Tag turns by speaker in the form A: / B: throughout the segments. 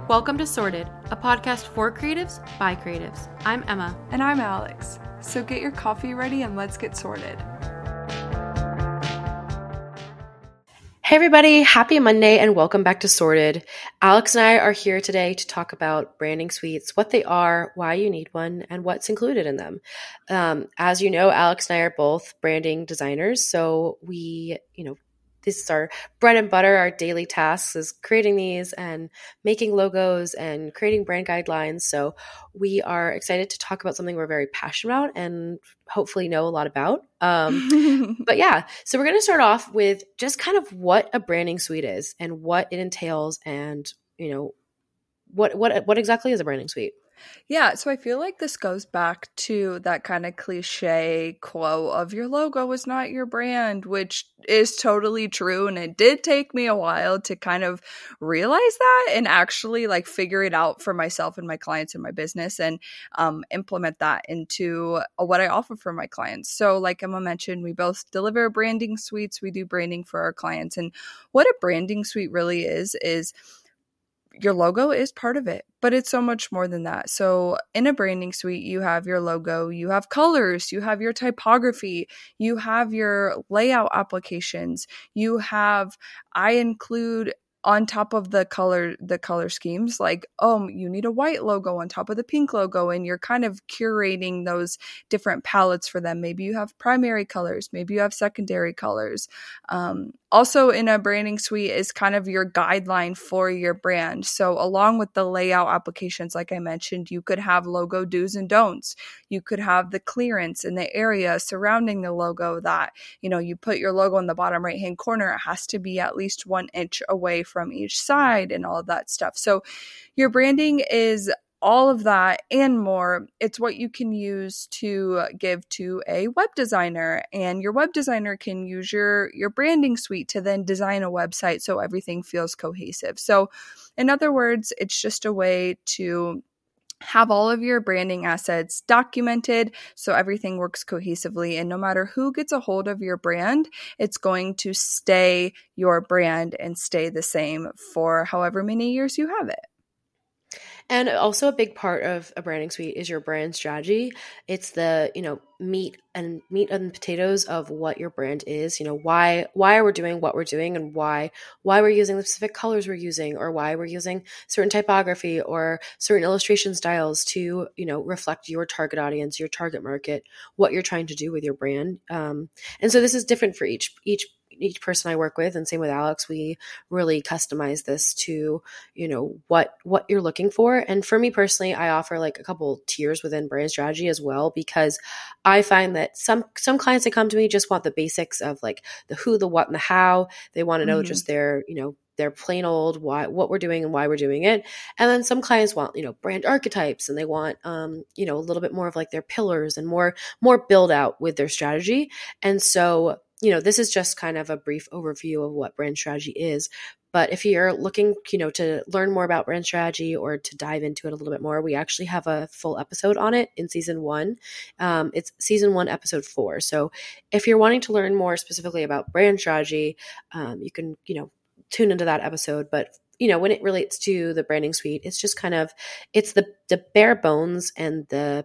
A: Welcome to Sorted, a podcast for creatives by creatives. I'm Emma.
B: And I'm Alex. So get your coffee ready and let's get sorted.
A: Hey everybody, happy Monday and welcome back to Sorted. Alex and I are here today to talk about branding suites, what they are, why you need one, and what's included in them. As you know, Alex and I are both branding designers, so this is our bread and butter, our daily tasks is creating these and making logos and creating brand guidelines. So we are excited to talk about something we're very passionate about and hopefully know a lot about. But yeah, so we're going to start off with just kind of what a branding suite is and what it entails and, what exactly is a branding suite?
B: Yeah, so I feel like this goes back to that kind of cliche quote of your logo is not your brand, which is totally true. And it did take me a while to kind of realize that and actually like figure it out for myself and my clients and my business and implement that into what I offer for my clients. So like Emma mentioned, we both deliver branding suites. We do branding for our clients. And what a branding suite really is your logo is part of it, but it's so much more than that. So in a branding suite, you have your logo, you have colors, you have your typography, you have your layout applications, I include on top of the color schemes, like, you need a white logo on top of the pink logo, and you're kind of curating those different palettes for them. Maybe you have primary colors, maybe you have secondary colors. Also in a branding suite is kind of your guideline for your brand. So along with the layout applications, like I mentioned, you could have logo do's and don'ts. You could have the clearance in the area surrounding the logo that, you put your logo in the bottom right-hand corner. It has to be at least 1 inch away from each side and all of that stuff. So your branding is all of that and more. It's what you can use to give to a web designer, and your web designer can use your branding suite to then design a website so everything feels cohesive. So in other words, it's just a way to have all of your branding assets documented so everything works cohesively, and no matter who gets a hold of your brand, it's going to stay your brand and stay the same for however many years you have it.
A: And also a big part of a branding suite is your brand strategy. It's the, meat and potatoes of what your brand is. Why are we doing what we're doing, and why we're using the specific colors we're using, or why we're using certain typography or certain illustration styles to, reflect your target audience, your target market, what you're trying to do with your brand. And so this is different for each person I work with, and same with Alex. We really customize this to, what you're looking for. And for me personally, I offer like a couple tiers within brand strategy as well, because I find that some clients that come to me just want the basics of like the who, the what, and the how. They want to know just their plain old what we're doing and why we're doing it. And then some clients want, brand archetypes, and they want, a little bit more of like their pillars and more build out with their strategy. And so, this is just kind of a brief overview of what brand strategy is. But if you're looking, to learn more about brand strategy or to dive into it a little bit more, we actually have a full episode on it in season 1. It's season 1, episode 4. So if you're wanting to learn more specifically about brand strategy, you can, tune into that episode. But, when it relates to the branding suite, it's just kind of, it's the bare bones and the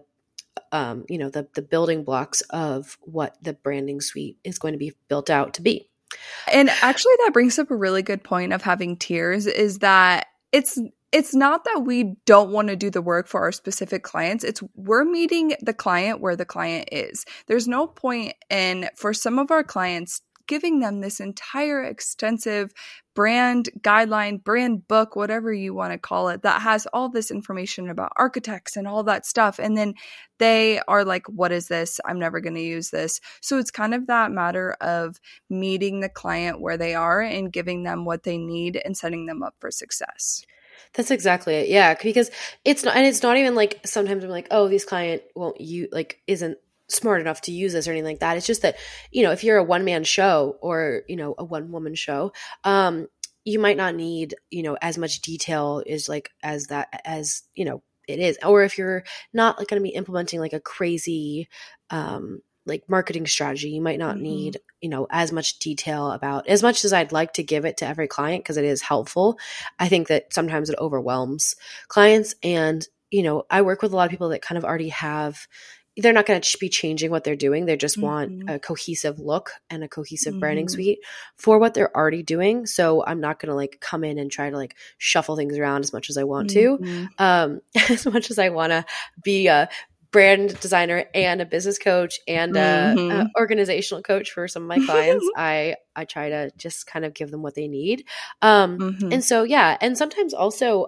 A: building blocks of what the branding suite is going to be built out to be.
B: And actually that brings up a really good point of having tiers, is that it's not that we don't want to do the work for our specific clients. It's we're meeting the client where the client is. There's no point in, for some of our clients, giving them this entire extensive brand guideline, brand book, whatever you want to call it, that has all this information about architects and all that stuff. And then they are like, what is this? I'm never going to use this. So it's kind of that matter of meeting the client where they are and giving them what they need and setting them up for success.
A: That's exactly it. Yeah. Because it's not even like, sometimes I'm like, oh, this client isn't smart enough to use this or anything like that. It's just that, if you're a one-man show or, a one-woman show, you might not need, as much detail as it is. Or if you're not like going to be implementing like a crazy, like marketing strategy. You might not
B: Mm-hmm.
A: need, as much detail about, as much as I'd like to give it to every client because it is helpful. I think that sometimes it overwhelms clients. And, I work with a lot of people that kind of already have, they're not going to be changing what they're doing. They just want
B: Mm-hmm.
A: a cohesive look and a cohesive branding
B: Mm-hmm.
A: suite for what they're already doing. So I'm not going to like come in and try to like shuffle things around as much as I want to,
B: Mm-hmm.
A: as much as I want to be a brand designer and a business coach and a organizational coach for some of my clients. I try to just kind of give them what they need.
B: Mm-hmm.
A: And so, yeah. And sometimes also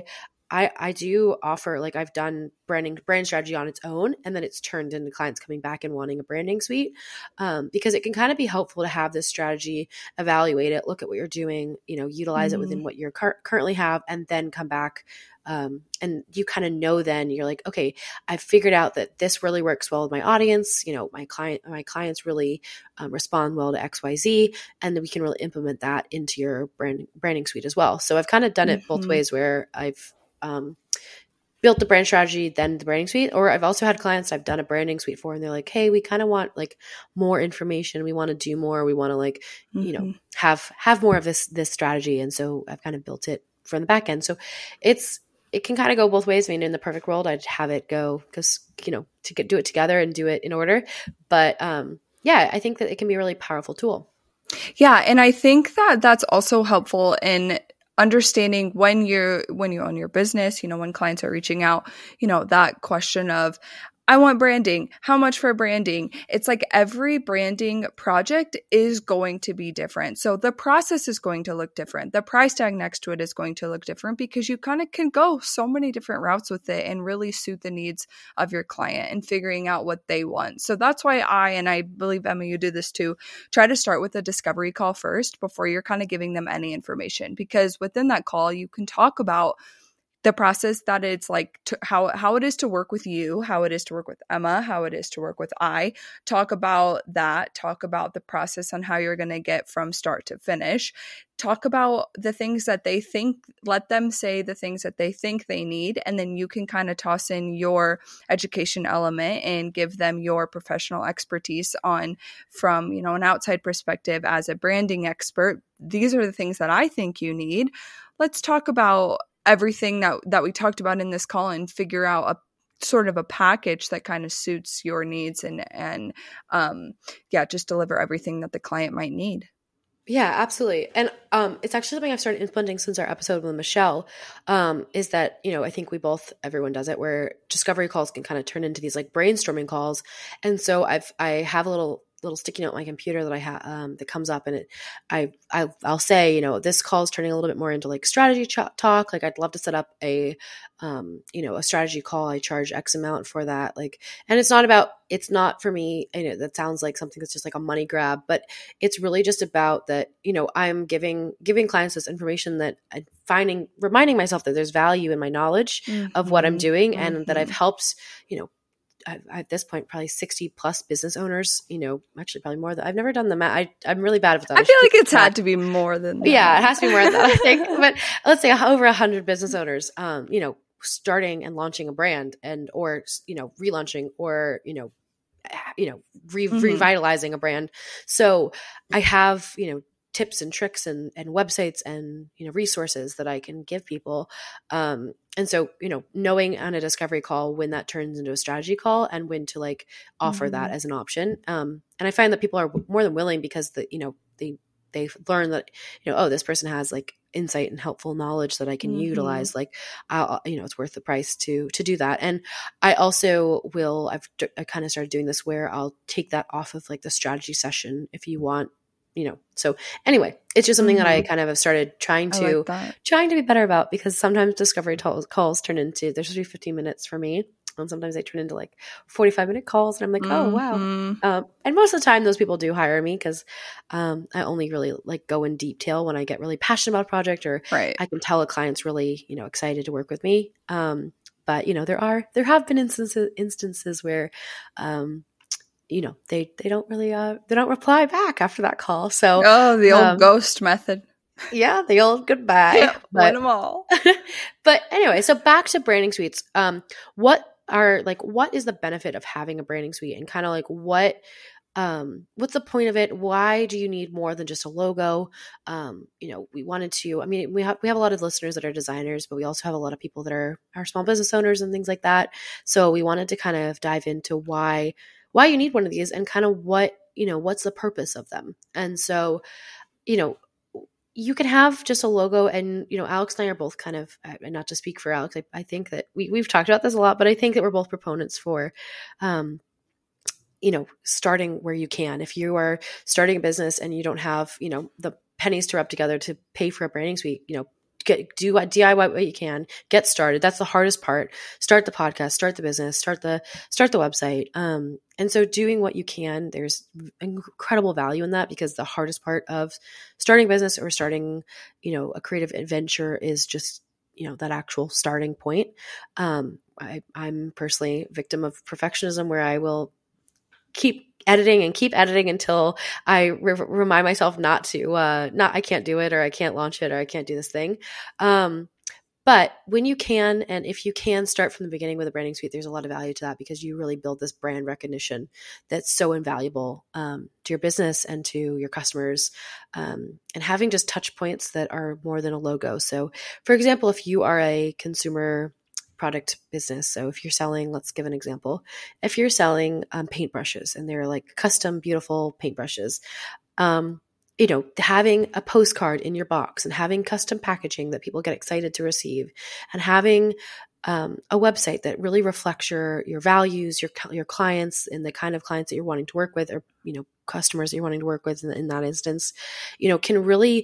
A: I do offer, like I've done brand strategy on its own, and then it's turned into clients coming back and wanting a branding suite, because it can kind of be helpful to have this strategy, evaluate it, look at what you're doing, utilize it within what you currently have, and then come back. And you kind of know, then you're like, okay, I've figured out that this really works well with my audience. My clients really respond well to XYZ, and then we can really implement that into your branding suite as well. So I've kind of done it both ways, where I've built the brand strategy, then the branding suite, or I've also had clients I've done a branding suite for, and they're like, hey, we kind of want like more information. We want to do more. We want to like, have more of this strategy. And so I've kind of built it from the back end. So it can kind of go both ways. I mean, in the perfect world, I'd have it go because, to do it together and do it in order. But yeah, I think that it can be a really powerful tool.
B: Yeah. And I think that that's also helpful in understanding when you own your business, when clients are reaching out, that question of, I want branding. How much for branding? It's like every branding project is going to be different. So the process is going to look different. The price tag next to it is going to look different, because you kind of can go so many different routes with it and really suit the needs of your client and figuring out what they want. So that's why and I believe, Emma, you do this too, try to start with a discovery call first before you're kind of giving them any information, because within that call, you can talk about the process that it's like, how it is to work with you, how it is to work with Emma, how it is to work with talk about the process on how you're going to get from start to finish, talk about the things that they think, let them say the things that they think they need, and then you can kind of toss in your education element and give them your professional expertise on, from, an outside perspective as a branding expert. These are the things that I think you need. Let's talk about everything that we talked about in this call and figure out a sort of a package that kind of suits your needs and just deliver everything that the client might need.
A: Yeah, absolutely. And it's actually something I've started implementing since our episode with Michelle, is that, I think everyone does it, where discovery calls can kind of turn into these like brainstorming calls. And so I have a little sticky note on my computer that I have that comes up, and I'll say, this call is turning a little bit more into like strategy talk. Like I'd love to set up a strategy call. I charge X amount for that. Like, and it's not for me, that sounds like something that's just like a money grab, but it's really just about that, I'm giving clients this information that I'm reminding myself that there's value in my knowledge of what I'm doing, and that I've helped, at this point, probably 60 plus business owners, actually probably more. I've never done the math. I'm really bad with that.
B: I feel like it's had to be more than that.
A: Yeah, it has to be more than that, I think. But let's say over 100 business owners, starting and launching a brand or relaunching or, revitalizing a brand. So I have, tips and tricks and websites and, resources that I can give people. And so, knowing on a discovery call when that turns into a strategy call and when to like offer that as an option. And I find that people are more than willing, because they've learned that, this person has like insight and helpful knowledge that I can utilize. Like, it's worth the price to do that. And I also I kind of started doing this where I'll take that off of like the strategy session if you want, so anyway, it's just something that I kind of have started trying to be better about, because sometimes discovery calls turn into, there's usually 15 minutes for me. And sometimes they turn into like 45-minute calls, and I'm like, oh, wow. And most of the time those people do hire me, because I only really like go in detail when I get really passionate about a project, or I can tell a client's really, excited to work with me. But, there have been instances where, they don't really, they don't reply back after that call. So,
B: the old ghost method.
A: Yeah, the old goodbye.
B: Yeah, win them all.
A: But anyway, so back to branding suites. What what is the benefit of having a branding suite, and kind of like what's the point of it? Why do you need more than just a logo? We wanted to, I mean, we have a lot of listeners that are designers, but we also have a lot of people that are small business owners and things like that. So we wanted to kind of dive into why you need one of these, and kind of what's the purpose of them. And so, you can have just a logo, and, Alex and I are both kind of, and not to speak for Alex, I think that we've talked about this a lot, but I think that we're both proponents for, starting where you can. If you are starting a business and you don't have, the pennies to rub together to pay for a branding suite, do DIY what you can, get started. That's the hardest part. Start the podcast, start the business, start the website. And so doing what you can, there's incredible value in that, because the hardest part of starting a business or starting, a creative adventure is just, that actual starting point. I'm personally a victim of perfectionism, where I will keep editing until I remind myself I can't do it, or I can't launch it, or I can't do this thing. But when you can, and if you can start from the beginning with a branding suite, there's a lot of value to that, because you really build this brand recognition that's so invaluable to your business and to your customers, and having just touch points that are more than a logo. So for example, if you are a consumer product business, so if you're selling, let's give an example, if you're selling paintbrushes, and they're like custom, beautiful paintbrushes, having a postcard in your box, and having custom packaging that people get excited to receive, and having a website that really reflects your values, your clients, and the kind of clients that you're wanting to work with, or, customers that you're wanting to work with in that instance, can really,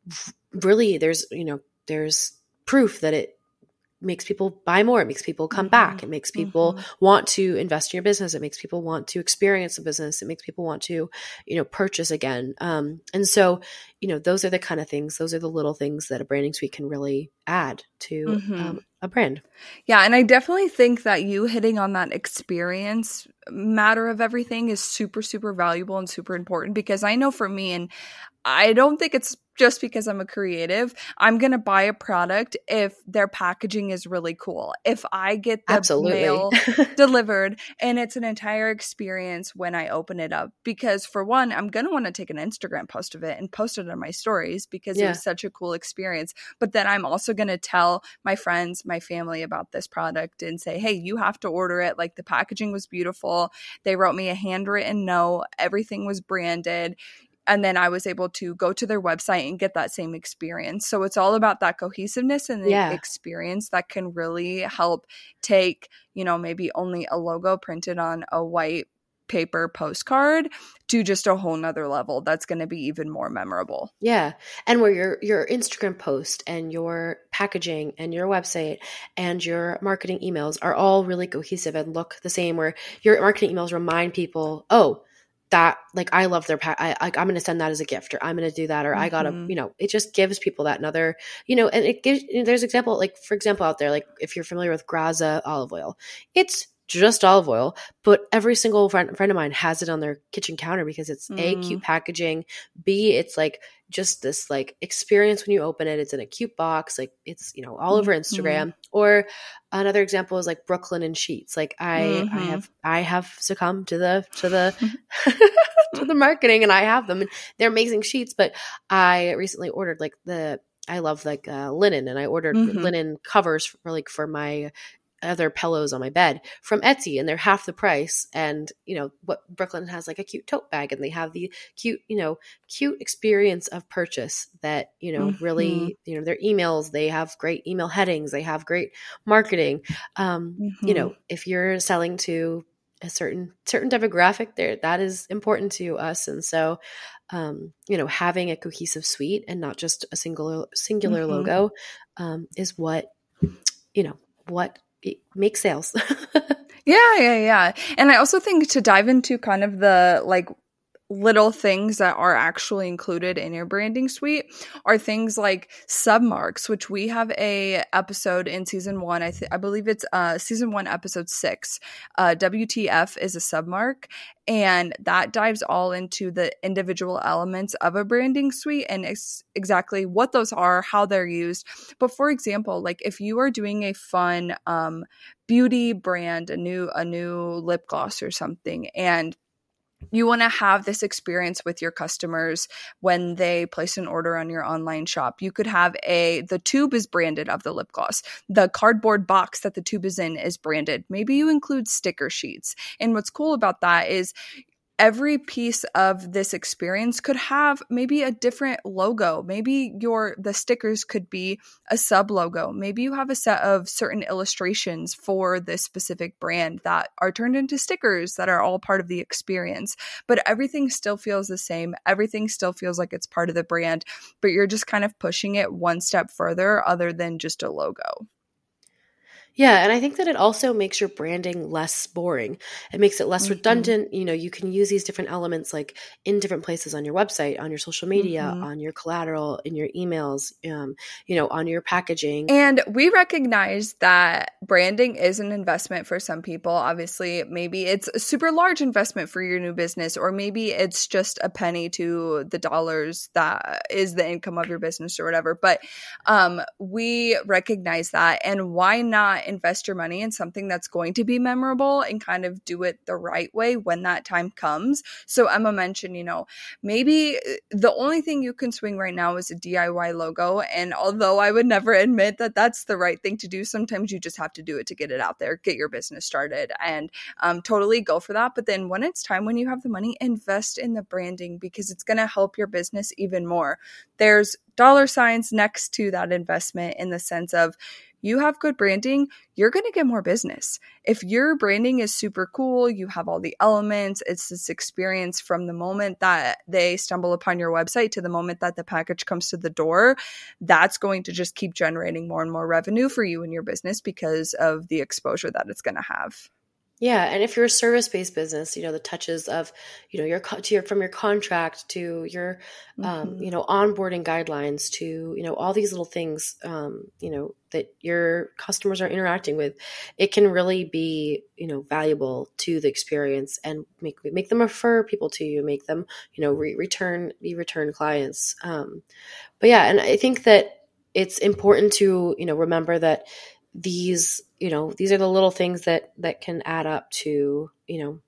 A: there's proof that it makes people buy more. It makes people come back. It makes people want to invest in your business. It makes people want to experience the business. It makes people want to, purchase again. And so, those are the kind of things, those are the little things that a branding suite can really add to a brand.
B: Yeah. And I definitely think that you hitting on that experience matter of everything is super, super valuable and super important, because I know for me, and I don't think it's just because I'm a creative, I'm going to buy a product if their packaging is really cool. If I get the mail delivered and it's an entire experience when I open it up, because for one, I'm going to want to take an Instagram post of it and post it on my stories, because it was such a cool experience. But then I'm also going to tell my friends, my family about this product and say, hey, you have to order it. Like, the packaging was beautiful. They wrote me a handwritten note. Everything was branded. And then I was able to go to their website and get that same experience. So it's all about that cohesiveness and the experience that can really help take, maybe only a logo printed on a white paper postcard to just a whole nother level that's going to be even more memorable.
A: Yeah. And where your Instagram post and your packaging and your website and your marketing emails are all really cohesive and look the same, where your marketing emails remind people, oh, that, like, I love their I'm going to send that as a gift, or I'm going to do that, or I got to, it just gives people that another, and it gives, there's example, like, for example, out there, like, if you're familiar with Graza olive oil, it's just olive oil, but every single friend of mine has it on their kitchen counter, because it's A, cute packaging, B, it's like just this like experience when you open it. It's in a cute box, like it's, all over Instagram. Or another example is like Brooklyn and sheets. Like I have succumbed to the to the marketing, and I have them, and they're amazing sheets. But I recently ordered I love linen, and I ordered linen covers for my other pillows on my bed from Etsy, and they're half the price. And what Brooklyn has, like a cute tote bag, and they have the cute experience of purchase that really, their emails, they have great email headings, they have great marketing. If you're selling to a certain demographic, there, that is important to us. And so having a cohesive suite and not just a singular logo is what it makes sales.
B: Yeah. And I also think to dive into kind of the little things that are actually included in your branding suite are things like submarks, which we have a episode in season 1. I believe it's season 1 episode 6. WTF is a submark, and that dives all into the individual elements of a branding suite and exactly what those are, how they're used. But for example, like if you are doing a fun beauty brand, a new lip gloss or something, and you want to have this experience with your customers when they place an order on your online shop. You could have the tube is branded of the lip gloss. The cardboard box that the tube is in is branded. Maybe you include sticker sheets. And what's cool about that is every piece of this experience could have maybe a different logo. Maybe the stickers could be a sub logo. Maybe you have a set of certain illustrations for this specific brand that are turned into stickers that are all part of the experience. But everything still feels the same. Everything still feels like it's part of the brand, but you're just kind of pushing it one step further other than just a logo.
A: Yeah, and I think that it also makes your branding less boring. It makes it less redundant. You know, you can use these different elements like in different places on your website, on your social media, on your collateral, in your emails, you know, on your packaging.
B: And we recognize that branding is an investment for some people. Obviously, maybe it's a super large investment for your new business, or maybe it's just a penny to the dollars that is the income of your business or whatever. But we recognize that, and why not invest your money in something that's going to be memorable and kind of do it the right way when that time comes. So Emma mentioned, you know, maybe the only thing you can swing right now is a DIY logo. And although I would never admit that that's the right thing to do, sometimes you just have to do it to get it out there, get your business started, and totally go for that. But then when it's time, when you have the money, invest in the branding, because it's going to help your business even more. There's dollar signs next to that investment in the sense of, you have good branding, you're going to get more business. If your branding is super cool, you have all the elements, it's this experience from the moment that they stumble upon your website to the moment that the package comes to the door, that's going to just keep generating more and more revenue for you and your business because of the exposure that it's going to have.
A: Yeah, and if you're a service-based business, you know, the touches of, you know, from your contract to your, you know, onboarding guidelines to, you know, all these little things, you know, that your customers are interacting with, it can really be, you know, valuable to the experience and make them refer people to you, make them, you know, return clients. But yeah, and I think that it's important to, you know, remember that these, you know, these are the little things that can add up to, you know,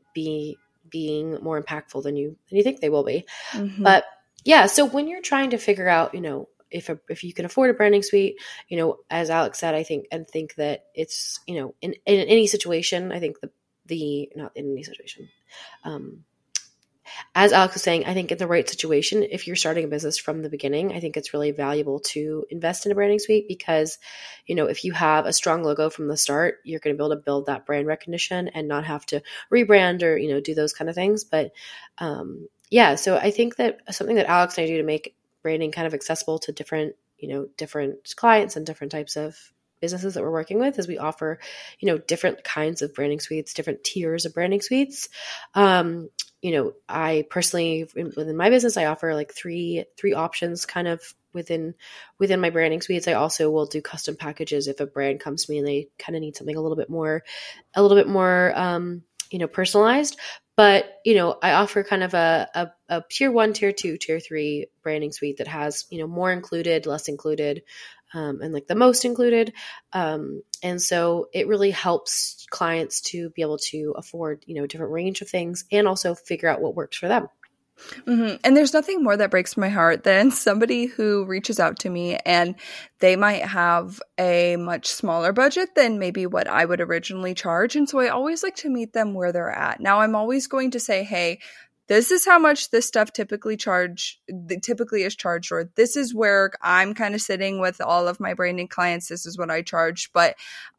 A: being more impactful than you think they will be. But yeah, so when you're trying to figure out, you know, if you can afford a branding suite, you know, as Alex said, I think that it's, you know, in any situation, I think the not in any situation, as Alex was saying, I think in the right situation, if you're starting a business from the beginning, I think it's really valuable to invest in a branding suite because, you know, if you have a strong logo from the start, you're going to be able to build that brand recognition and not have to rebrand or, you know, do those kind of things. But yeah, so I think that something that Alex and I do to make branding kind of accessible to different clients and different types of businesses that we're working with is we offer, you know, different kinds of branding suites, different tiers of branding suites. You know, I personally, within my business, I offer like three options kind of within my branding suites. I also will do custom packages if a brand comes to me and they kind of need something a little bit more, you know, personalized. But, you know, I offer kind of a tier 1, tier 2, tier 3 branding suite that has, you know, more included, less included, and like the most included. And so it really helps clients to be able to afford, you know, a different range of things and also figure out what works for them.
B: And there's nothing more that breaks my heart than somebody who reaches out to me and they might have a much smaller budget than maybe what I would originally charge. And so I always like to meet them where they're at. Now, I'm always going to say, hey, this is how much this stuff typically is charged, or this is where I'm kind of sitting with all of my branding clients. This is what I charge. But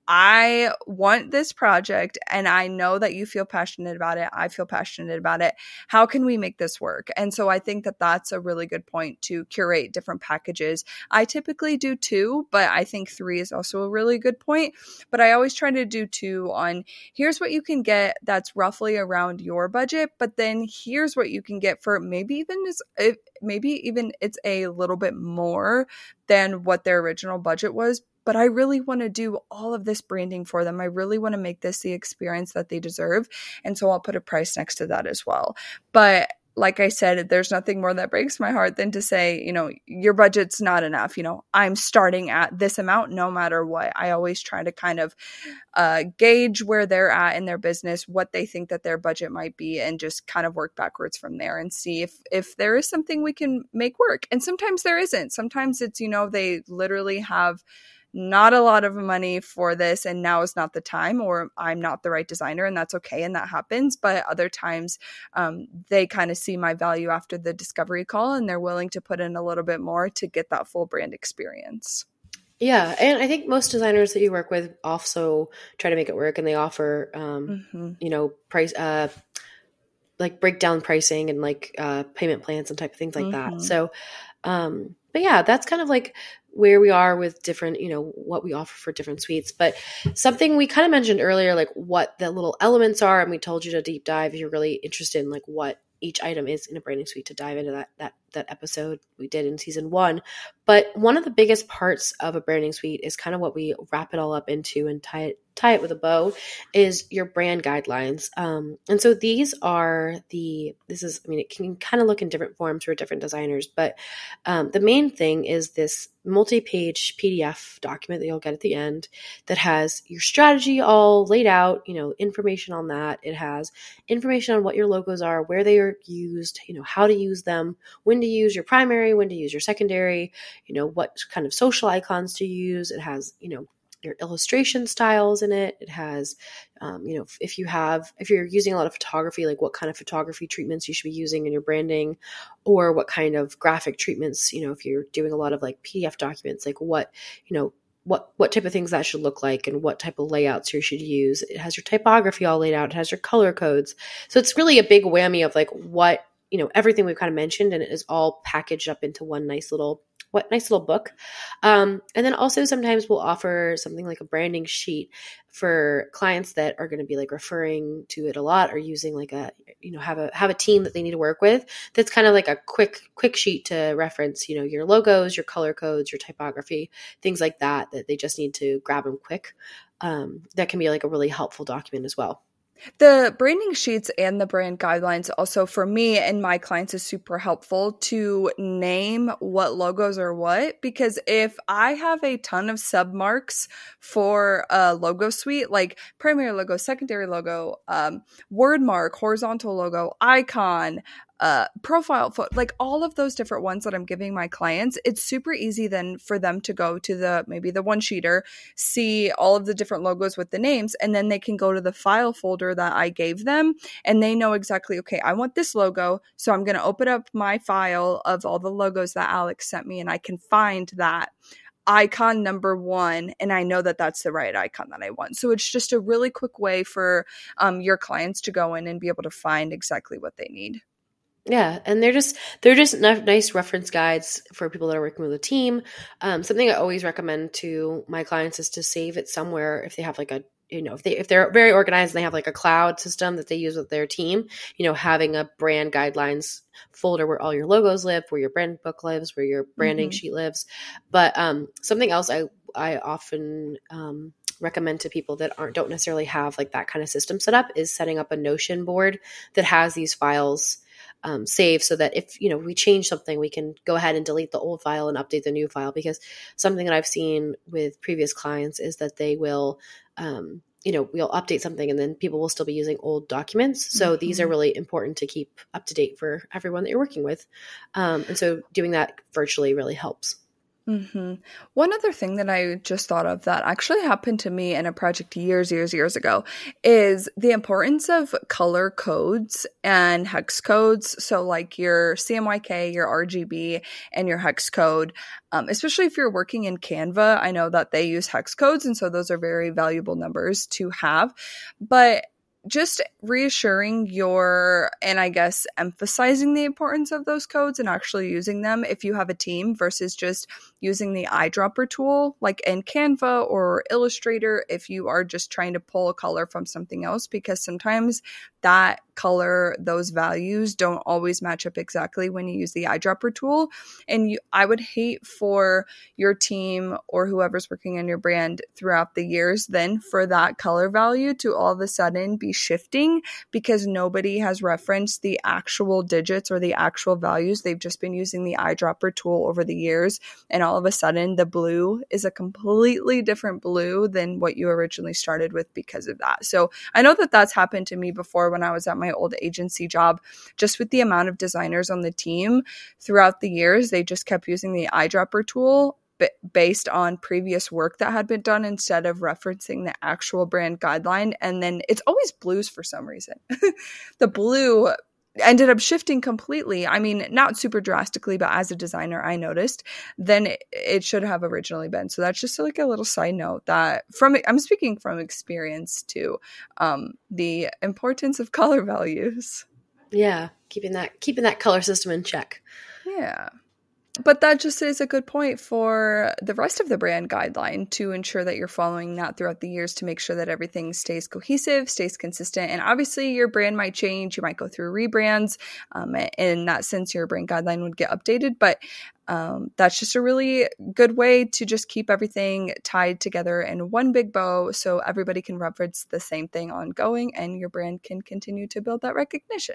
B: I want this project and I know that you feel passionate about it. I feel passionate about it. How can we make this work? And so I think that that's a really good point to curate different packages. I typically do 2, but I think 3 is also a really good point. But I always try to do 2 on here's what you can get that's roughly around your budget, but then here's what you can get for maybe even it's a little bit more than what their original budget was. But I really want to do all of this branding for them. I really want to make this the experience that they deserve. And so I'll put a price next to that as well. But like I said, there's nothing more that breaks my heart than to say, your budget's not enough. I'm starting at this amount no matter what. I always try to kind of gauge where they're at in their business, what they think that their budget might be, and just kind of work backwards from there and see if there is something we can make work. And sometimes there isn't. Sometimes it's, they literally have not a lot of money for this and now is not the time, or I'm not the right designer, and that's okay, and that happens. But other times they kind of see my value after the discovery call and they're willing to put in a little bit more to get that full brand experience.
A: Yeah, and I think most designers that you work with also try to make it work, and they offer price like breakdown pricing and like payment plans and type of things like that. So but yeah, that's kind of like where we are with different, what we offer for different suites. But something we kind of mentioned earlier, like what the little elements are, and we told you to deep dive if you're really interested in like what each item is in a branding suite, to dive into that episode we did in season 1. But one of the biggest parts of a branding suite is kind of what we wrap it all up into and tie it with a bow, is your brand guidelines. And so it can kind of look in different forms for different designers, but the main thing is this multi-page PDF document that you'll get at the end that has your strategy all laid out, information on that. It has information on what your logos are, where they are used, how to use them, when to use your primary, when to use your secondary, what kind of social icons to use. It has, your illustration styles in it. It has, if you're using a lot of photography, like what kind of photography treatments you should be using in your branding, or what kind of graphic treatments, if you're doing a lot of like PDF documents, like what type of things that should look like and what type of layouts you should use. It has your typography all laid out. It has your color codes. So it's really a big whammy of like what, everything we've kind of mentioned, and it is all packaged up into one nice little book. And then also sometimes we'll offer something like a branding sheet for clients that are going to be like referring to it a lot, or using like have a team that they need to work with. That's kind of like a quick sheet to reference, your logos, your color codes, your typography, things like that they just need to grab them quick. That can be like a really helpful document as well.
B: The branding sheets and the brand guidelines also, for me and my clients, is super helpful to name what logos are what, because if I have a ton of submarks for a logo suite, like primary logo, secondary logo, word mark, horizontal logo, icon, profile photo, like all of those different ones that I'm giving my clients, it's super easy then for them to go to maybe the one sheeter, see all of the different logos with the names, and then they can go to the file folder that I gave them, and they know exactly, okay, I want this logo, so I'm going to open up my file of all the logos that Alex sent me, and I can find that icon number 1, and I know that that's the right icon that I want. So it's just a really quick way for your clients to go in and be able to find exactly what they need.
A: Yeah, and they're just nice reference guides for people that are working with a team. Something I always recommend to my clients is to save it somewhere. If they have like if they're very organized and they have like a cloud system that they use with their team, having a brand guidelines folder where all your logos live, where your brand book lives, where your branding sheet lives. But something else I often recommend to people that don't necessarily have like that kind of system set up is setting up a Notion board that has these files save, so that if we change something, we can go ahead and delete the old file and update the new file. Because something that I've seen with previous clients is that they will we'll update something and then people will still be using old documents. So these are really important to keep up to date for everyone that you're working with, and so doing that virtually really helps.
B: Mm-hmm. One other thing that I just thought of that actually happened to me in a project years ago is the importance of color codes and hex codes. So, like your CMYK, your RGB, and your hex code, especially if you're working in Canva, I know that they use hex codes, and so those are very valuable numbers to have. But just reassuring and I guess emphasizing the importance of those codes and actually using them if you have a team versus just using the eyedropper tool like in Canva or Illustrator if you are just trying to pull a color from something else, because sometimes that color, those values don't always match up exactly when you use the eyedropper tool. And I would hate for your team or whoever's working on your brand throughout the years then for that color value to all of a sudden be shifting because nobody has referenced the actual digits or the actual values. They've just been using the eyedropper tool over the years, and all of a sudden the blue is a completely different blue than what you originally started with because of that. So I know that that's happened to me before when I was at my old agency job. Just with the amount of designers on the team throughout the years, they just kept using the eyedropper tool based on previous work that had been done instead of referencing the actual brand guideline. And then it's always blues for some reason. The blue ended up shifting completely. I mean, not super drastically, but as a designer, I noticed than it should have originally been. So that's just like a little side note that I'm speaking from experience to the importance of color values.
A: Yeah, keeping that color system in check.
B: Yeah. But that just is a good point for the rest of the brand guideline to ensure that you're following that throughout the years to make sure that everything stays cohesive, stays consistent. And obviously your brand might change. You might go through rebrands. In that sense, your brand guideline would get updated. But that's just a really good way to just keep everything tied together in one big bow so everybody can reference the same thing ongoing and your brand can continue to build that recognition.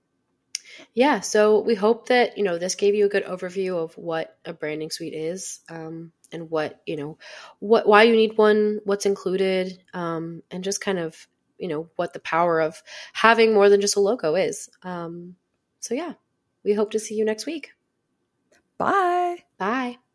A: Yeah, so we hope that, this gave you a good overview of what a branding suite is, and why you need one, what's included, and just kind of, what the power of having more than just a logo is. So yeah, we hope to see you next week.
B: Bye.
A: Bye.